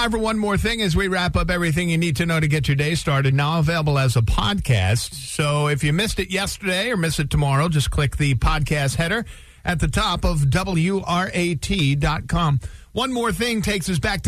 time for one more thing as we wrap up everything you need to know to get your day started. Now available as a podcast. So if you missed it yesterday or miss it tomorrow, just click the podcast header at the top of WRAT.com. One more thing takes us back to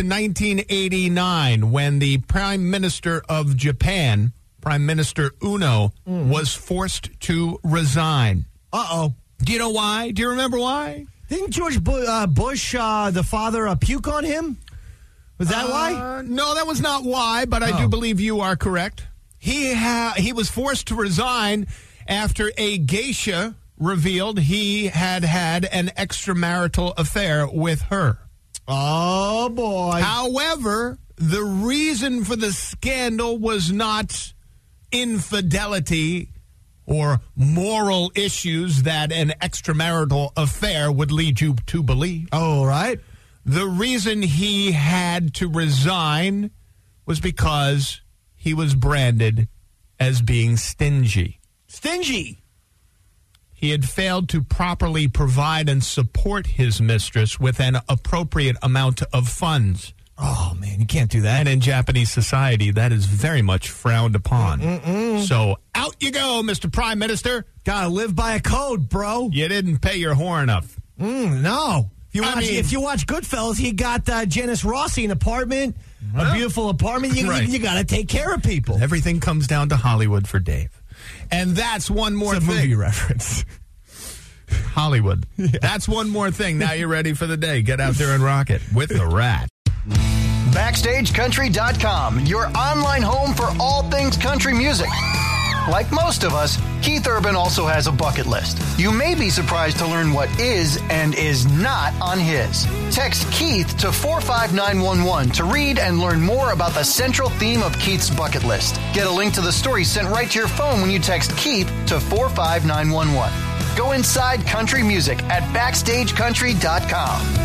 1989 when the Prime Minister of Japan, Prime Minister Uno, was forced to resign. Uh-oh. Do you know why? Do you remember why? Didn't George Bush, the father, puke on him? Was that why? No, that was not why, but I do believe you are correct. He was forced to resign after a geisha revealed he had an extramarital affair with her. Oh, boy. However, the reason for the scandal was not infidelity or moral issues that an extramarital affair would lead you to believe. Oh, right. The reason he had to resign was because he was branded as being stingy. Stingy. He had failed to properly provide and support his mistress with an appropriate amount of funds. Oh, man, you can't do that. And in Japanese society, that is very much frowned upon. So out you go, Mr. Prime Minister. Gotta live by a code, bro. You didn't pay your whore enough. No. If you watch Goodfellas, he got Janice Rossi an apartment, a beautiful apartment. You got to take care of people. Everything comes down to Hollywood for Dave. And that's one more thing. Movie reference. Hollywood. Yeah. That's one more thing. Now you're ready for the day. Get out there and rock it with the Rat. BackstageCountry.com, your online home for all things country music. Like most of us, Keith Urban also has a bucket list. You may be surprised to learn what is and is not on his. Text Keith to 45911 to read and learn more about the central theme of Keith's bucket list. Get a link to the story sent right to your phone when you text Keith to 45911. Go inside country music at BackstageCountry.com.